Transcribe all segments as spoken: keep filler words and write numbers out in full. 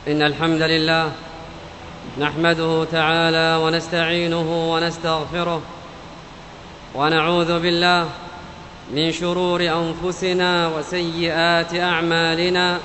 إن الحمد لله نحمده تعالى ونستعينه ونستغفره ونعوذ بالله من شرور أنفسنا وسيئات أعمالنا.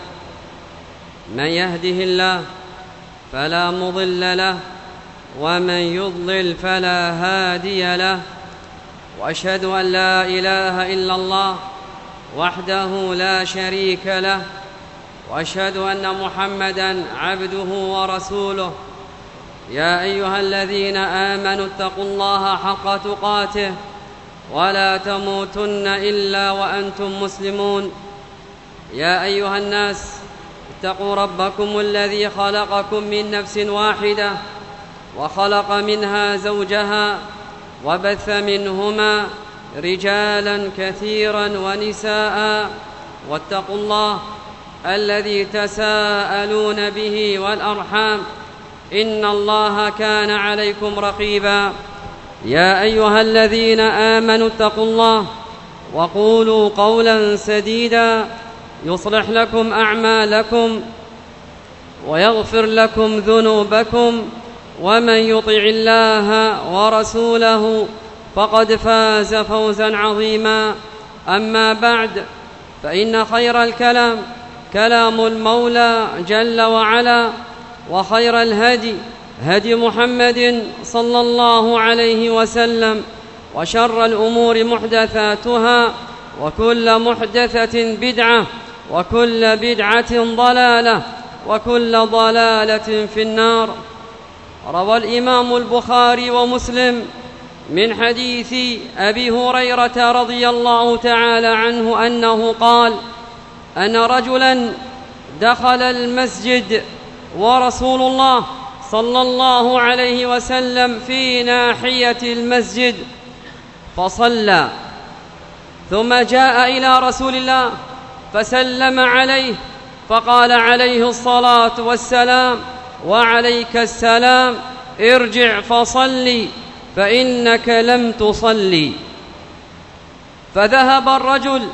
من يهده الله فلا مضل له ومن يضلل فلا هادي له، وأشهد أن لا إله إلا الله وحده لا شريك له، وأشهد أن محمدًا عبده ورسوله. يا أيها الذين آمنوا اتقوا الله حق تقاته ولا تموتن إلا وأنتم مسلمون. يا أيها الناس اتقوا ربكم الذي خلقكم من نفس واحدة وخلق منها زوجها وبث منهما رجالا كثيرا ونساء، واتقوا الله الذي تساءلون به والأرحام إن الله كان عليكم رقيبا. يا أيها الذين آمنوا اتقوا الله وقولوا قولا سديدا يصلح لكم أعمالكم ويغفر لكم ذنوبكم، ومن يطع الله ورسوله فقد فاز فوزا عظيما. أما بعد، فإن خير الكلام كلام المولى جل وعلا، وخير الهدي هدي محمد صلى الله عليه وسلم، وشر الأمور محدثاتها، وكل محدثة بدعة، وكل بدعة ضلالة، وكل ضلالة في النار. روى الإمام البخاري ومسلم من حديث أبي هريرة رضي الله تعالى عنه أنه قال: أن رجلا دخل المسجد ورسول الله صلى الله عليه وسلم في ناحية المسجد فصلى، ثم جاء إلى رسول الله فسلم عليه فقال عليه الصلاة والسلام: وعليك السلام، ارجع فصلي فإنك لم تصلي. فذهب الرجل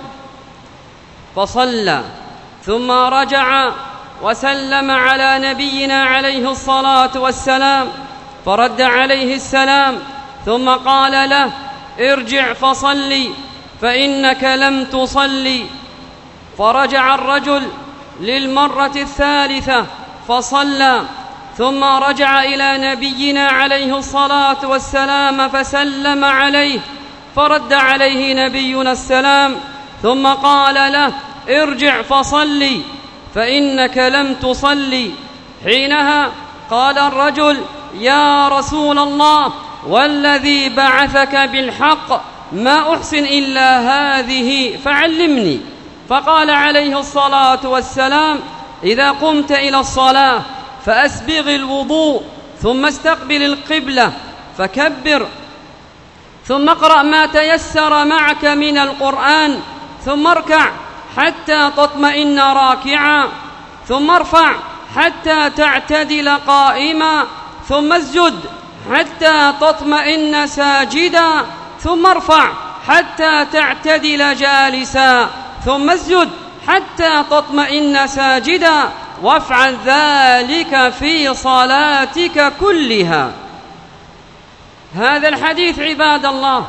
فصلى، ثم رجع وسلم على نبينا عليه الصلاة والسلام فرد عليه السلام، ثم قال له: ارجع فصلي فإنك لم تصلي. فرجع الرجل للمرة الثالثة فصلى، ثم رجع إلى نبينا عليه الصلاة والسلام فسلم عليه فرد عليه نبينا السلام، ثم قال له: ارجع فصلي فإنك لم تصلي. حينها قال الرجل: يا رسول الله، والذي بعثك بالحق ما أحسن إلا هذه فعلمني. فقال عليه الصلاة والسلام: إذا قمت إلى الصلاة فأسبغ الوضوء، ثم استقبل القبلة فكبر، ثم اقرأ ما تيسر معك من القرآن، ثم اركع حتى تطمئن راكعا، ثم ارفع حتى تعتدل قائما، ثم اسجد حتى تطمئن ساجدا، ثم ارفع حتى تعتدل جالسا، ثم اسجد حتى تطمئن ساجدا، وافعل ذلك في صلاتك كلها. هذا الحديث عباد الله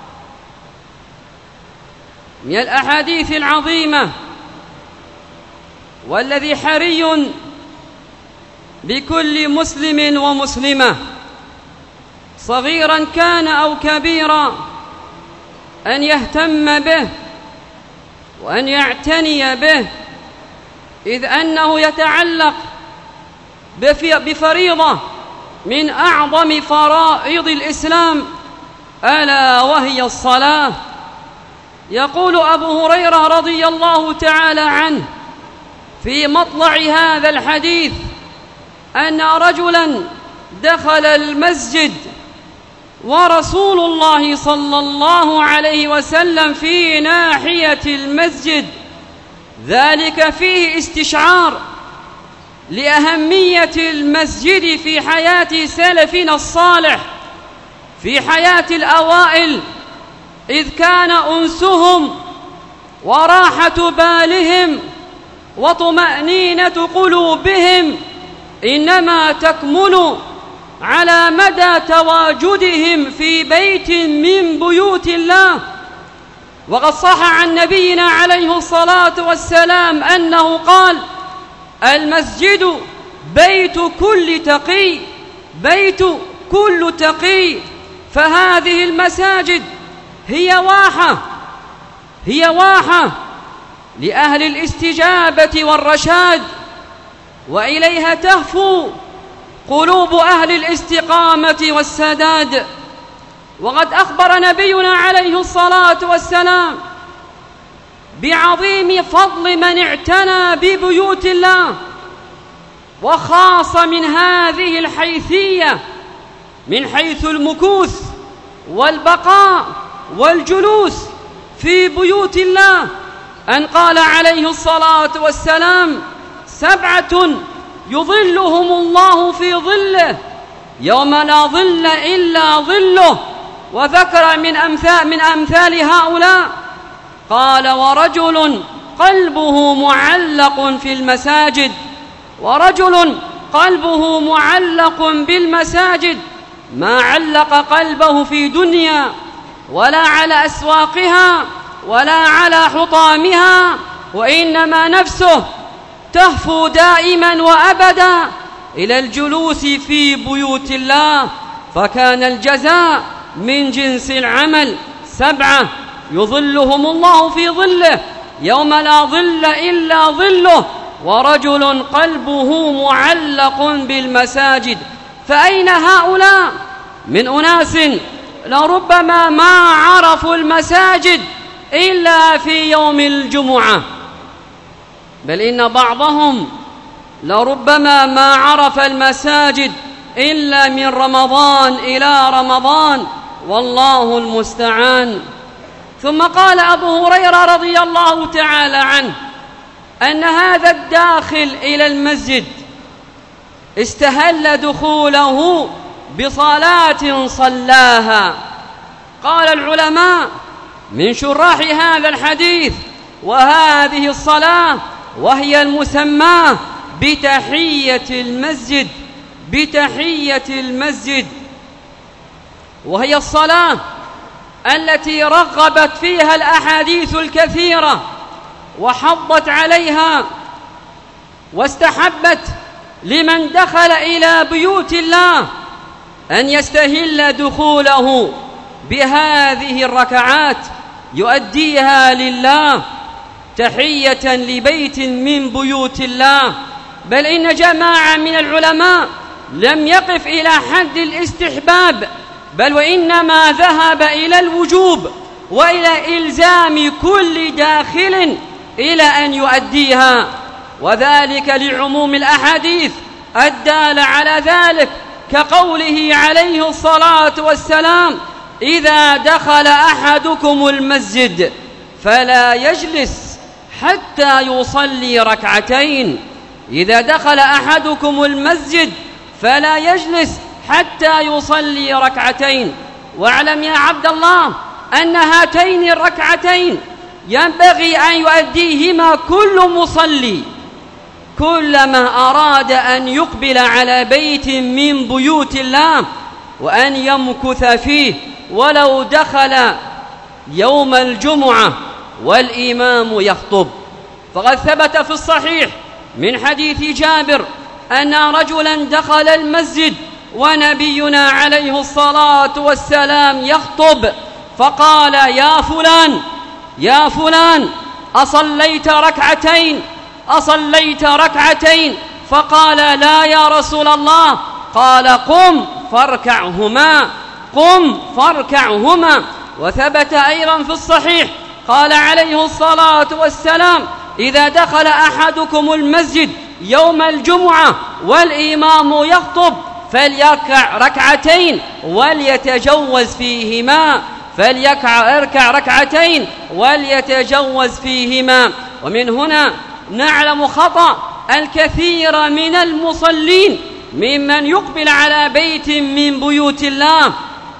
من الأحاديث العظيمة، والذي حري بكل مسلم ومسلمة صغيرا كان أو كبيرا أن يهتم به وأن يعتني به، إذ أنه يتعلق بفريضة من أعظم فرائض الإسلام، ألا وهي الصلاة. يقول أبو هريرة رضي الله تعالى عنه في مطلع هذا الحديث أن رجلا دخل المسجد ورسول الله صلى الله عليه وسلم في ناحية المسجد، ذلك فيه استشعار لأهمية المسجد في حياة سلفنا الصالح، في حياة الأوائل، إذ كان أنسهم وراحة بالهم وطمأنينة قلوبهم إنما تكمن على مدى تواجدهم في بيت من بيوت الله. وقد صح عن نبينا عليه الصلاة والسلام أنه قال: المسجد بيت كل تقي، بيت كل تقي. فهذه المساجد هي واحة هي واحة لأهل الاستجابة والرشاد، وإليها تهفو قلوب أهل الاستقامة والسداد. وقد أخبر نبينا عليه الصلاة والسلام بعظيم فضل من اعتنى ببيوت الله، وخاص من هذه الحيثية من حيث المكوث والبقاء والجلوس في بيوت الله، أن قال عليه الصلاة والسلام: سبعة يظلهم الله في ظله يوم لا ظل إلا ظله. وذكر من أمثال, من أمثال هؤلاء قال: ورجل قلبه معلق في المساجد، ورجل قلبه معلق بالمساجد ما علق قلبه في دنيا ولا على أسواقها ولا على حطامها، وإنما نفسه تهفو دائما وأبدا إلى الجلوس في بيوت الله، فكان الجزاء من جنس العمل. سبعة يظلهم الله في ظله يوم لا ظل إلا ظله، ورجل قلبه معلق بالمساجد. فأين هؤلاء من أناس لربما ما عرفوا المساجد إلا في يوم الجمعة، بل إن بعضهم لربما ما عرف المساجد إلا من رمضان إلى رمضان، والله المستعان. ثم قال أبو هريرة رضي الله تعالى عنه أن هذا الداخل إلى المسجد استهل دخوله بصلاة صلاها. قال العلماء من شراح هذا الحديث: وهذه الصلاة وهي المسماة بتحية المسجد، بتحية المسجد، وهي الصلاة التي رغبت فيها الأحاديث الكثيرة وحضت عليها واستحبت لمن دخل إلى بيوت الله أن يستهل دخوله بهذه الركعات يؤديها لله تحية لبيت من بيوت الله. بل إن جماعة من العلماء لم يقف إلى حد الاستحباب، بل وإنما ذهب إلى الوجوب وإلى إلزام كل داخل إلى أن يؤديها، وذلك لعموم الأحاديث الدالة على ذلك، كقوله عليه الصلاة والسلام: إذا دخل أحدكم المسجد فلا يجلس حتى يصلي ركعتين. إذا دخل أحدكم المسجد فلا يجلس حتى يصلي ركعتين. واعلم يا عبد الله أن هاتين الركعتين ينبغي أن يؤديهما كل مصلي كلما أراد أن يقبل على بيت من بيوت الله وأن يمكث فيه، ولو دخل يوم الجمعة والإمام يخطب. فقد ثبت في الصحيح من حديث جابر أن رجلا دخل المسجد ونبينا عليه الصلاة والسلام يخطب، فقال: يا فلان يا فلان أصليت ركعتين أصليت ركعتين؟ فقال: لا يا رسول الله. قال: قم فاركعهما قم فاركعهما. وثبت أيضا في الصحيح قال عليه الصلاة والسلام: إذا دخل أحدكم المسجد يوم الجمعة والإمام يخطب فليركع ركعتين وليتجوز فيهما فليركع اركع ركعتين وليتجوز فيهما. ومن هنا نعلم خطأ الكثير من المصلين ممن يقبل على بيت من بيوت الله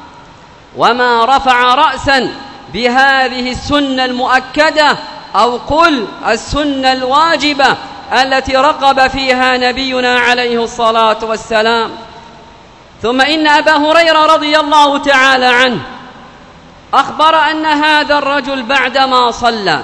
وما رفع رأسا بهذه السنة المؤكدة، أو قل السنة الواجبة التي رغب فيها نبينا عليه الصلاة والسلام. ثم إن أبا هريرة رضي الله تعالى عنه أخبر أن هذا الرجل بعدما صلى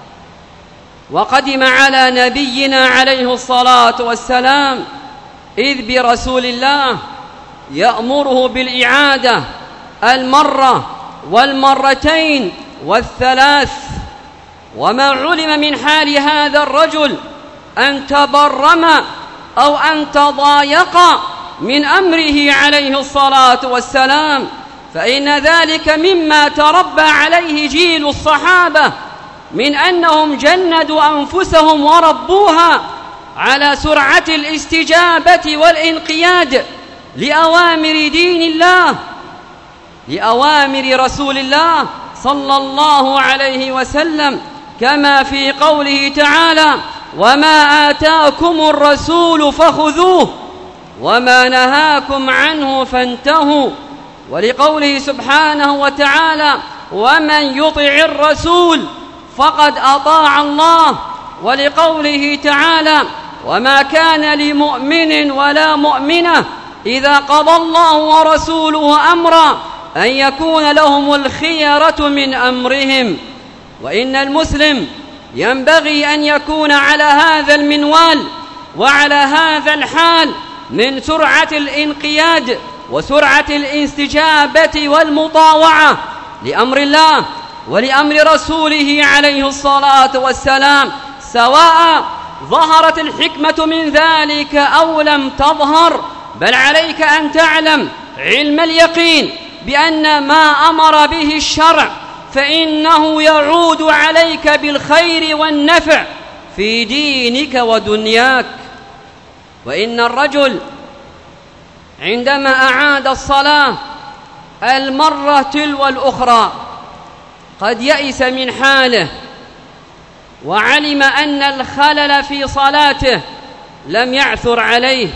وقدم على نبينا عليه الصلاة والسلام إذ برسول الله يأمره بالإعادة المرة والمرتين والثلاث. وما علم من حال هذا الرجل أن تبرم أو أن تضايق من أمره عليه الصلاة والسلام، فإن ذلك مما تربى عليه جيل الصحابة من أنهم جندوا أنفسهم وربوها على سرعة الاستجابة والانقياد لأوامر دين الله، لأوامر رسول الله صلى الله عليه وسلم، كما في قوله تعالى: وما آتاكم الرسول فخذوه وما نهاكم عنه فانتهوا، ولقوله سبحانه وتعالى: ومن يطع الرسول فقد أطاع الله، ولقوله تعالى: وما كان لمؤمن ولا مؤمنة إذا قضى الله ورسوله أمرا أن يكون لهم الخيرة من أمرهم. وإن المسلم ينبغي أن يكون على هذا المنوال وعلى هذا الحال من سرعة الانقياد وسرعة الاستجابة والمطاوعة لأمر الله ولأمر رسوله عليه الصلاة والسلام، سواء ظهرت الحكمة من ذلك أو لم تظهر. بل عليك أن تعلم علم اليقين بأن ما أمر به الشرع فإنه يعود عليك بالخير والنفع في دينك ودنياك. وإن الرجل عندما أعاد الصلاة المرة تلو الأخرى قد يئس من حاله وعلم أن الخلل في صلاته لم يعثر عليه،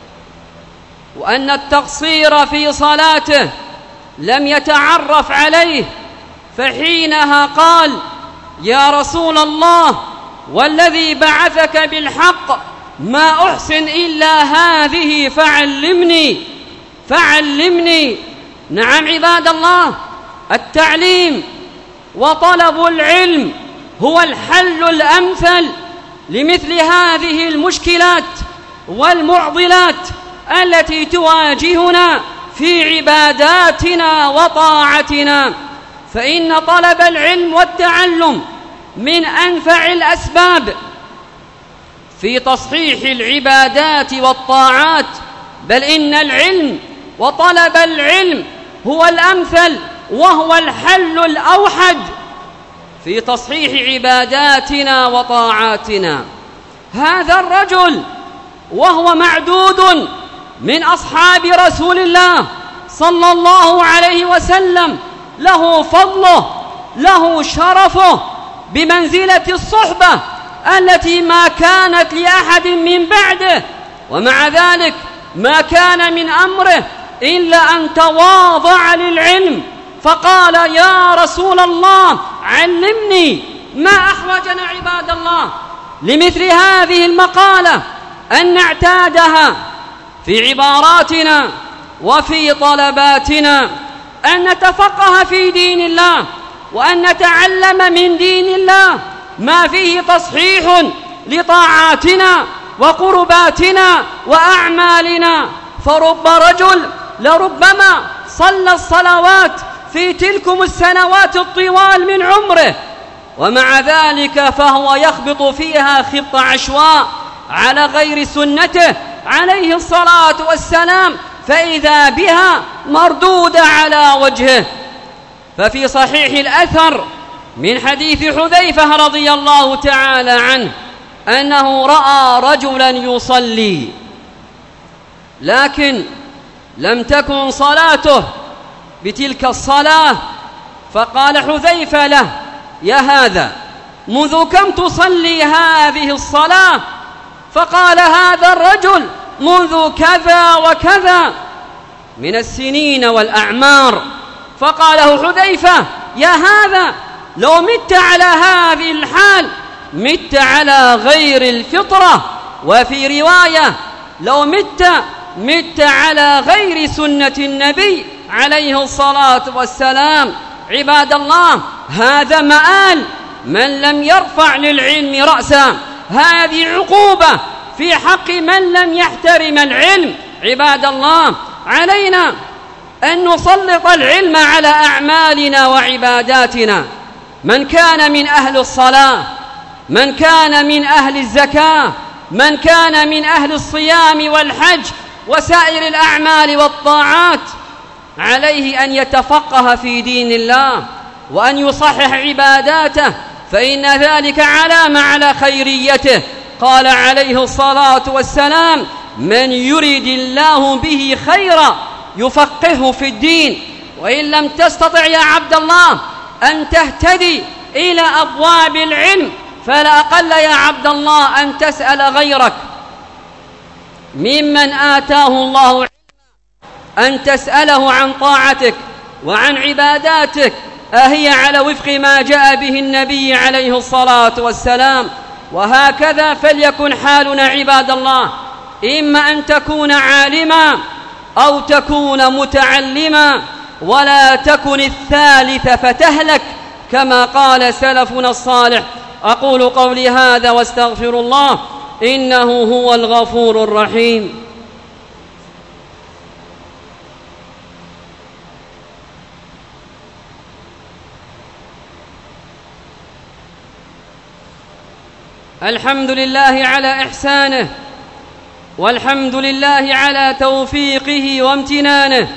وأن التقصير في صلاته لم يتعرف عليه، فحينها قال: يا رسول الله والذي بعثك بالحق ما أحسن إلا هذه فعلمني فعلمني. نعم عباد الله، التعليم وطلب العلم هو الحل الأمثل لمثل هذه المشكلات والمعضلات التي تواجهنا في عباداتنا وطاعتنا. فإن طلب العلم والتعلم من أنفع الأسباب في تصحيح العبادات والطاعات، بل إن العلم وطلب العلم هو الأمثل وهو الحل الأوحد في تصحيح عباداتنا وطاعاتنا. هذا الرجل وهو معدود من أصحاب رسول الله صلى الله عليه وسلم له فضله، له شرفه بمنزلة الصحبة التي ما كانت لأحد من بعده، ومع ذلك ما كان من أمره إلا أن تواضع للعلم فقال: يا رسول الله علمني. ما أحوجنا عباد الله لمثل هذه المقالة أن نعتادها في عباراتنا وفي طلباتنا، أن نتفقه في دين الله وأن نتعلم من دين الله ما فيه تصحيح لطاعاتنا وقرباتنا وأعمالنا. فرب رجل لربما صلى الصلوات في تلكم السنوات الطوال من عمره، ومع ذلك فهو يخبط فيها خبط عشواء على غير سنته عليه الصلاة والسلام، فإذا بها مردودة على وجهه. ففي صحيح الأثر من حديث حذيفة رضي الله تعالى عنه أنه رأى رجلا يصلي لكن لم تكن صلاته بتلك الصلاة، فقال حذيفة له: يا هذا منذ كم تصلي هذه الصلاة؟ فقال هذا الرجل: منذ كذا وكذا من السنين والأعمار. فقال له حذيفة: يا هذا لو مت على هذه الحال مت على غير الفطرة. وفي رواية لو مت مت على غير سنة النبي عليه الصلاة والسلام. عباد الله، هذا مآل من لم يرفع للعلم رأسا، هذه عقوبة في حق من لم يحترم العلم. عباد الله، علينا أن نسلط العلم على أعمالنا وعباداتنا. من كان من أهل الصلاة، من كان من أهل الزكاة، من كان من أهل الصيام والحج وسائر الأعمال والطاعات، عليه أن يتفقه في دين الله وأن يصحح عباداته، فإن ذلك علامة على خيريته. قال عليه الصلاة والسلام: من يريد الله به خيرا يفقهه في الدين. وإن لم تستطع يا عبد الله أن تهتدي إلى أبواب العلم، فلا أقل يا عبد الله أن تسأل غيرك ممن آتاه الله علما أن تسأله عن طاعتك وعن عباداتك أهي على وفق ما جاء به النبي عليه الصلاة والسلام. وهكذا فليكن حالنا عباد الله، إما أن تكون عالما أو تكون متعلما، ولا تكن الثالث فتهلك كما قال سلفنا الصالح. أقول قولي هذا واستغفر الله، إنه هو الغفور الرحيم. الحمد لله على إحسانه، والحمد لله على توفيقه وامتنانه،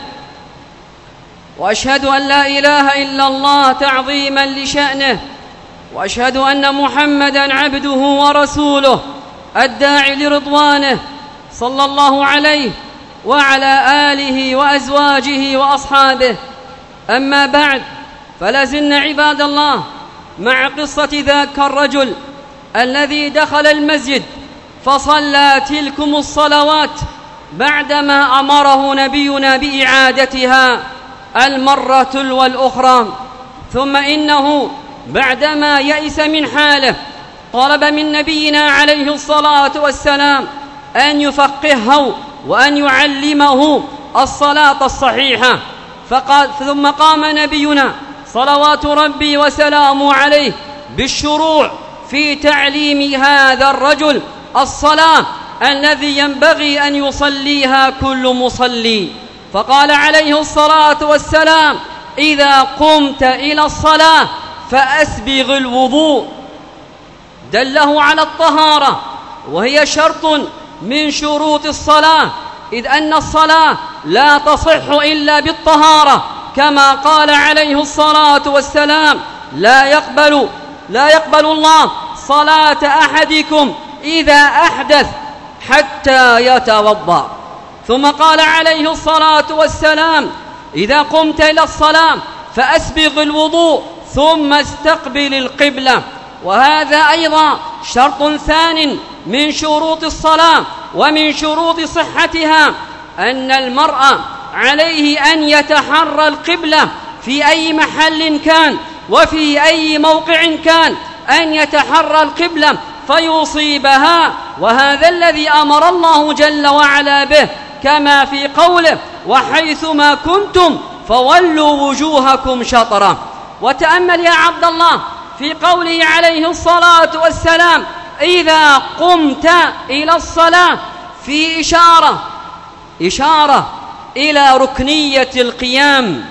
وأشهد أن لا إله إلا الله تعظيما لشأنه، وأشهد أن محمدا عبده ورسوله الداعي لرضوانه، صلى الله عليه وعلى آله وأزواجه وأصحابه. أما بعد، فلازلنا عباد الله مع قصة ذاك الرجل الذي دخل المسجد فصلى تلكم الصلوات بعدما أمره نبينا بإعادتها المرة والأخرى. ثم إنه بعدما يئس من حاله طلب من نبينا عليه الصلاة والسلام أن يفقهه وأن يعلمه الصلاة الصحيحة. فقال ثم قام نبينا صلوات ربي وسلامه عليه بالشروع في تعليم هذا الرجل الصلاة الذي ينبغي أن يصليها كل مصلي. فقال عليه الصلاة والسلام: إذا قمت إلى الصلاة فأسبغ الوضوء. دله على الطهارة، وهي شرط من شروط الصلاة، إذ أن الصلاة لا تصح إلا بالطهارة، كما قال عليه الصلاة والسلام: لا يقبل لا يقبل الله صلاة أحدكم إذا أحدث حتى يتوضأ. ثم قال عليه الصلاة والسلام: إذا قمت إلى الصلاة فأسبغ الوضوء ثم استقبل القبلة. وهذا أيضا شرط ثان من شروط الصلاة ومن شروط صحتها، أن المرء عليه أن يتحرى القبلة في أي محل كان وفي أي موقع كان، أن يتحرى القبلة فيصيبها. وهذا الذي أمر الله جل وعلا به، كما في قوله: وحيثما كنتم فولوا وجوهكم شطرة. وتأمل يا عبد الله في قوله عليه الصلاة والسلام: إذا قمت إلى الصلاة، في إشارة إشارة إلى ركنية القيام،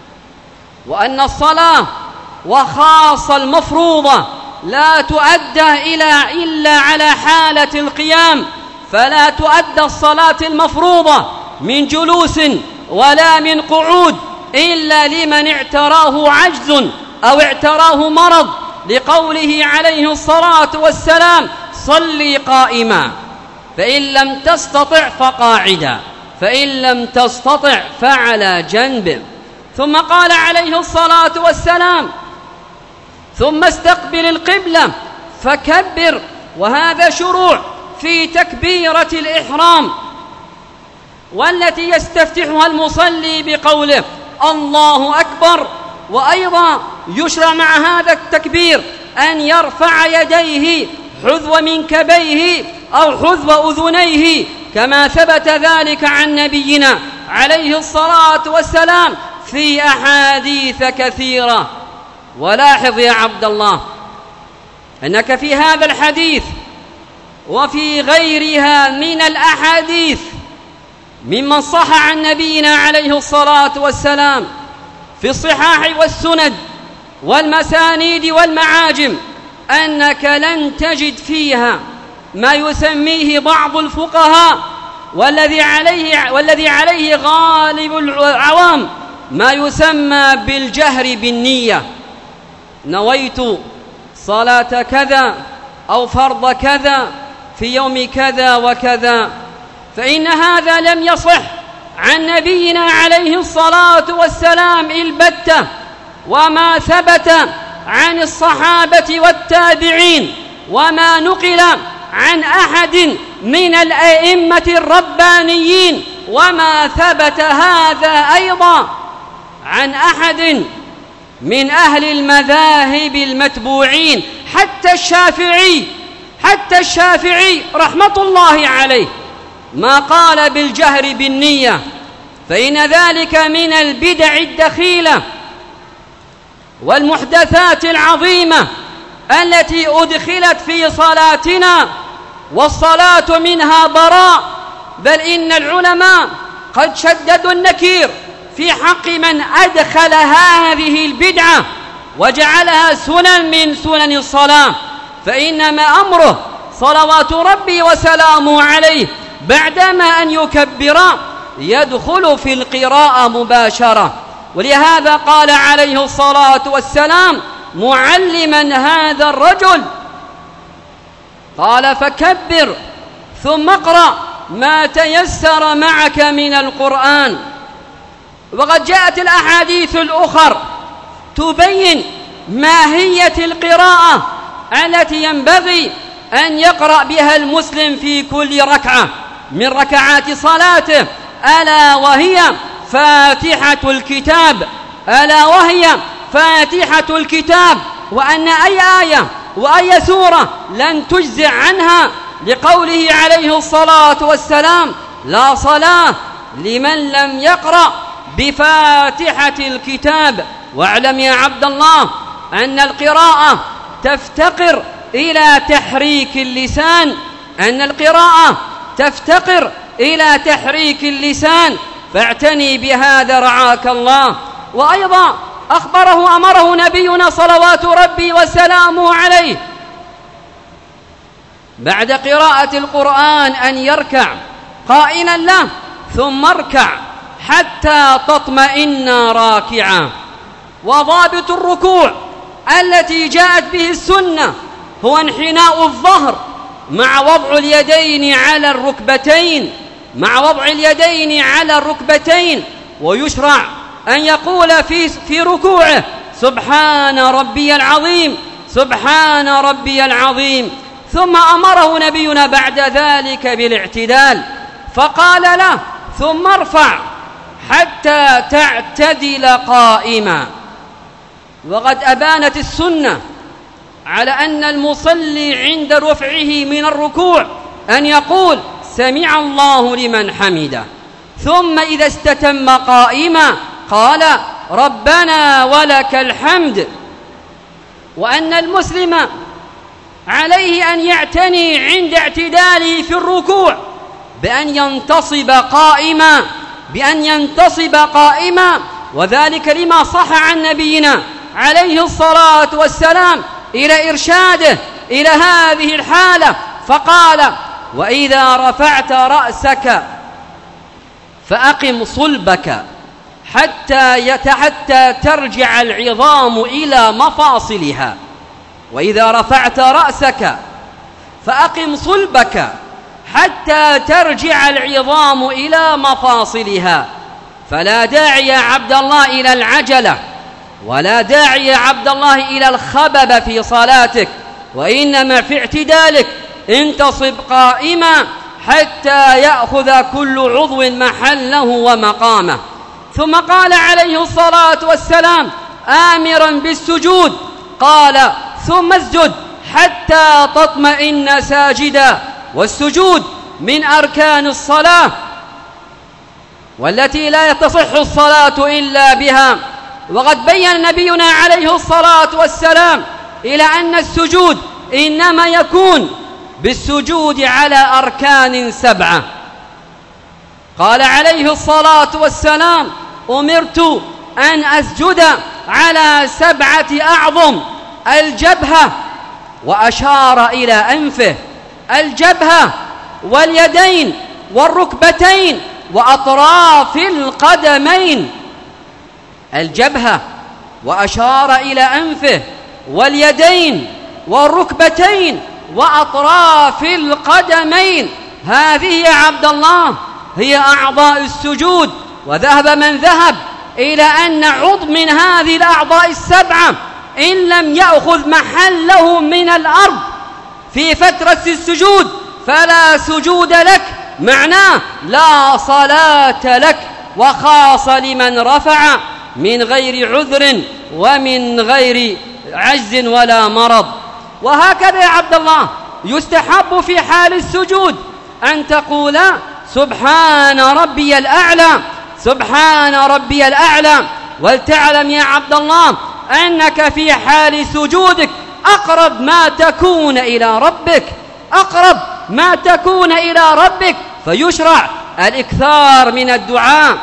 وأن الصلاة وخاصة المفروضة لا تؤدى إلا إلا على حالة القيام، فلا تؤدى الصلاة المفروضة من جلوس ولا من قعود إلا لمن اعتراه عجز أو اعتراه مرض، لقوله عليه الصلاة والسلام: صلي قائما، فإن لم تستطع فقاعدا، فإن لم تستطع فعلى جنب. ثم قال عليه الصلاة والسلام: ثم استقبل القبلة فكبر. وهذا شروع في تكبيرة الإحرام، والتي يستفتحها المصلي بقوله: الله أكبر. وأيضا يشرع مع هذا التكبير أن يرفع يديه حذو منكبيه أو حذو أذنيه كما ثبت ذلك عن نبينا عليه الصلاة والسلام في أحاديث كثيرة. ولاحظ يا عبد الله أنك في هذا الحديث وفي غيرها من الأحاديث ممن صح عن نبينا عليه الصلاة والسلام في الصحاح والسند والمسانيد والمعاجم أنك لن تجد فيها ما يسميه بعض الفقهاء والذي عليه, والذي عليه غالب العوام ما يسمى بالجهر بالنية: نويت صلاة كذا أو فرض كذا في يوم كذا وكذا. فإن هذا لم يصح عن نبينا عليه الصلاة والسلام البتة، وما ثبت عن الصحابة والتابعين وما نقل عن أحد من الأئمة الربانيين وما ثبت هذا أيضا عن أحد من أهل المذاهب المتبوعين، حتى الشافعي حتى الشافعي رحمة الله عليه ما قال بالجهر بالنية، فإن ذلك من البدع الدخيلة والمحدثات العظيمة التي أدخلت في صلاتنا، والصلاة منها براء. بل إن العلماء قد شددوا النكير في حق من أدخل هذه البدعة وجعلها سنن من سنن الصلاة، فإنما أمره صلوات ربي وسلامه عليه بعدما أن يكبر يدخل في القراءة مباشرة. ولهذا قال عليه الصلاة والسلام معلما هذا الرجل، قال: فكبر ثم اقرأ ما تيسر معك من القرآن. وقد جاءت الأحاديث الأخر تبين ماهية القراءة التي ينبغي أن يقرأ بها المسلم في كل ركعة من ركعات صلاته، ألا وهي فاتحة الكتاب ألا وهي فاتحة الكتاب وأن أي آية وأي سورة لن تجزع عنها، لقوله عليه الصلاة والسلام: لا صلاة لمن لم يقرأ بفاتحة الكتاب. واعلم يا عبد الله أن القراءة تفتقر إلى تحريك اللسان أن القراءة تفتقر إلى تحريك اللسان فاعتني بهذا رعاك الله. وأيضا أخبره أمره نبينا صلوات ربي وسلامه عليه بعد قراءة القرآن أن يركع قائلا له: ثم اركع حتى تطمئن راكعا. وضابط الركوع التي جاءت به السنة هو انحناء الظهر مع وضع اليدين على الركبتين مع وضع اليدين على الركبتين ويشرع أن يقول في في ركوعه: سبحان ربي العظيم سبحان ربي العظيم. ثم أمره نبينا بعد ذلك بالاعتدال فقال له: ثم ارفع حتى تعتدل قائما. وقد أبانت السنة على أن المصلي عند رفعه من الركوع أن يقول: سمع الله لمن حمده، ثم إذا استتم قائما قال: ربنا ولك الحمد. وأن المسلم عليه أن يعتني عند اعتداله في الركوع بأن ينتصب قائما بأن ينتصب قائما وذلك لما صح عن نبينا عليه الصلاة والسلام إلى إرشاده إلى هذه الحالة، فقال: وإذا رفعت رأسك فأقم صلبك حتى حتى ترجع العظام إلى مفاصلها. وإذا رفعت رأسك فأقم صلبك حتى ترجع العظام إلى مفاصلها. فلا داعي يا عبد الله إلى العجلة، ولا داعي يا عبد الله إلى الخبب في صلاتك، وإنما في اعتدالك انتصب قائما حتى يأخذ كل عضو محله ومقامه. ثم قال عليه الصلاة والسلام آمرا بالسجود، قال: ثم اسجد حتى تطمئن ساجدا. والسجود من أركان الصلاة والتي لا تصح الصلاة إلا بها. وقد بين نبينا عليه الصلاة والسلام إلى أن السجود إنما يكون بالسجود على أركان سبعة. قال عليه الصلاة والسلام: أمرت أن أسجد على سبعة أعظم: الجبهة، وأشار إلى أنفه، الجبهة واليدين والركبتين وأطراف القدمين. الجبهة، وأشار إلى أنفه، واليدين والركبتين وأطراف القدمين. هذه يا عبد الله هي أعضاء السجود. وذهب من ذهب إلى أن عضو من هذه الأعضاء السبعة إن لم يأخذ محله من الأرض في فترة السجود فلا سجود لك، معناه لا صلاة لك، وخاص لمن رفع من غير عذر ومن غير عجز ولا مرض. وهكذا يا عبد الله يستحب في حال السجود أن تقول: سبحان ربي الأعلى، سبحان ربي الأعلى. ولتعلم يا عبد الله أنك في حال سجودك أقرب ما تكون إلى ربك، أقرب ما تكون إلى ربك، فيشرع الإكثار من الدعاء،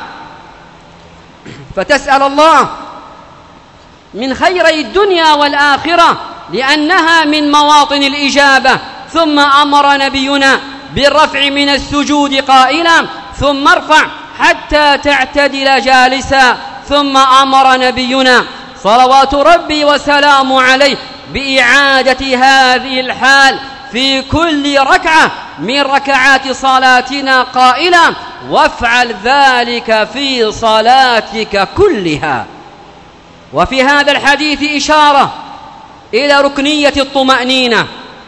فتسأل الله من خيري الدنيا والآخرة لأنها من مواطن الإجابة. ثم أمر نبينا بالرفع من السجود قائلا: ثم ارفع حتى تعتدل جالسا. ثم أمر نبينا صلوات ربي وسلامه عليه بإعادة هذه الحال في كل ركعة من ركعات صلاتنا قائلا: وافعل ذلك في صلاتك كلها. وفي هذا الحديث إشارة إلى ركنية الطمأنينة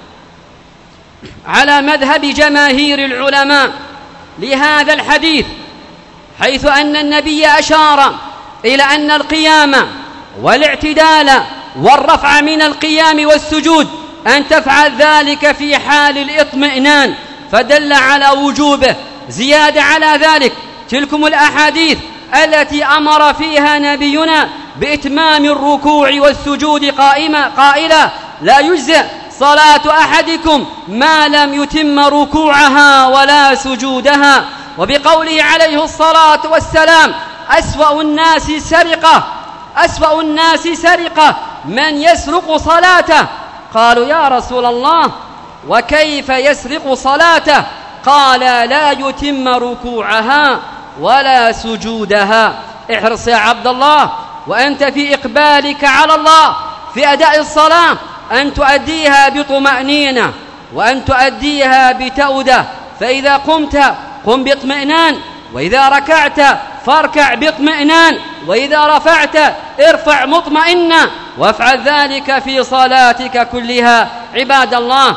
على مذهب جماهير العلماء لهذا الحديث، حيث أن النبي أشار إلى أن القيام والاعتدال والرفع من القيام والسجود أن تفعل ذلك في حال الاطمئنان، فدل على وجوبه. زيادة على ذلك تلكم الأحاديث التي أمر فيها نبينا بإتمام الركوع والسجود قائما قائلا: لا يجزئ صلاة أحدكم ما لم يتم ركوعها ولا سجودها. وبقوله عليه الصلاة والسلام: أسوأ الناس سرقة، أسوأ الناس سرقة من يسرق صلاته. قالوا: يا رسول الله وكيف يسرق صلاته؟ قال: لا يتم ركوعها ولا سجودها. احرص يا عبد الله وأنت في إقبالك على الله في أداء الصلاة أن تؤديها بطمأنينة، وأن تؤديها بتأودة. فإذا قمت قم باطمئنان، وإذا ركعت فاركع باطمئنان، وإذا رفعت ارفع مطمئنا، وافعل ذلك في صلاتك كلها. عباد الله،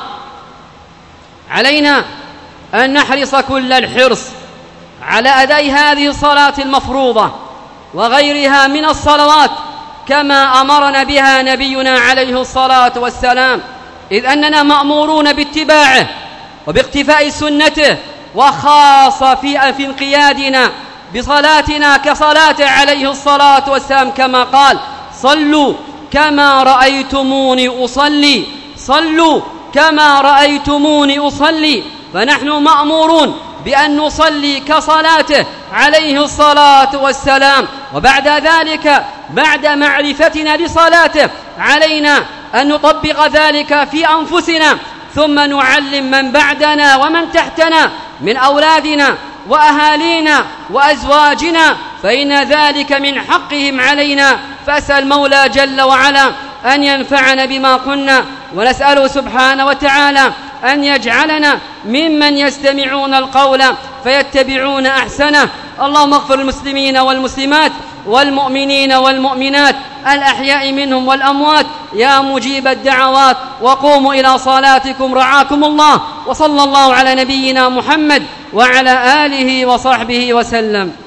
علينا أن نحرص كل الحرص على أداء هذه الصلاة المفروضة وغيرها من الصلوات كما أمرنا بها نبينا عليه الصلاة والسلام، إذ أننا مأمورون باتباعه وباقتفاء سنته، وخاصة في في انقيادنا بصلاتنا كصلاته عليه الصلاة والسلام، كما قال: صلوا كما رأيتموني أصلي، صلوا كما رأيتموني أصلي. فنحن مأمورون بأن نصلي كصلاته عليه الصلاة والسلام. وبعد ذلك بعد معرفتنا لصلاته علينا أن نطبق ذلك في أنفسنا، ثم نعلم من بعدنا ومن تحتنا من أولادنا وأهالينا وأزواجنا، فإن ذلك من حقهم علينا. فأسأل مولى جل وعلا أن ينفعنا بما قلنا، ونسأله سبحانه وتعالى أن يجعلنا ممن يستمعون القول فيتبعون أحسنه. اللهم اغفر المسلمين والمسلمات والمؤمنين والمؤمنات الأحياء منهم والأموات يا مجيب الدعوات. وقوموا إلى صلاتكم رعاكم الله، وصلى الله على نبينا محمد وعلى آله وصحبه وسلم.